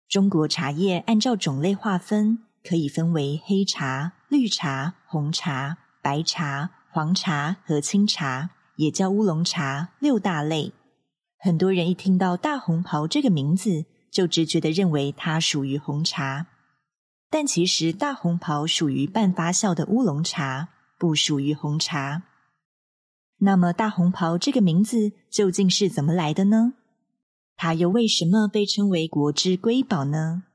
中国茶叶按照种类划分，可以分为黑茶、绿茶、红茶、白茶、黄茶和青茶，也叫乌龙茶，6大类。很多人一听到大红袍这个名字，就直觉地认为它属于红茶。但其实大红袍属于半发酵的乌龙茶，不属于红茶。那么大红袍这个名字究竟是怎么来的呢？它又为什么被称为国之瑰宝呢？